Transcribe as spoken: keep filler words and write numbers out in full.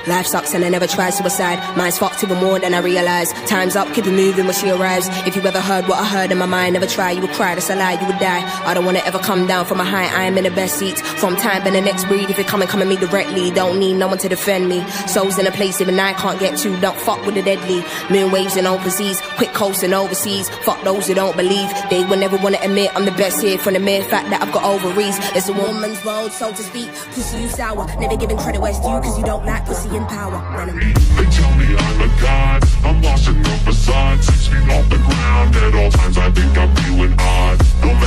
Life sucks and I never tried suicide. Mine's fucked even more than I realise. Time's up, keep it moving when she arrives. If you ever heard what I heard in my mind, never try, you would cry, that's a lie, you would die. I don't wanna ever come down from a high, I am in the best seats. From time and the next breed, if you come and come at me directly, don't need no one to defend me. Souls in a place even I can't get to, don't fuck with the deadly. Moon waves and overseas, quick coasting overseas. Fuck those who don't believe, they will never wanna admit I'm the best here from the mere fact that I've got ovaries. It's a woman's world, so to speak. Pussy you sour, never giving credit where it's due, cause you don't like pussy in power. They tell me I'm a god, I'm lost in the facade. Six feet off the ground, at all times I think I'm feeling odd. No